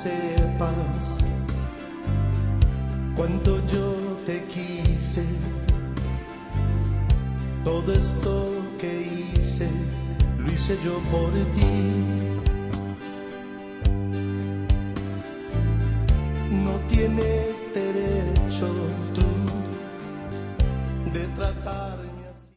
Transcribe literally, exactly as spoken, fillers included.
sepas cuánto yo te quise. Todo esto que hice, lo hice yo por ti. No tienes derecho tú de tratar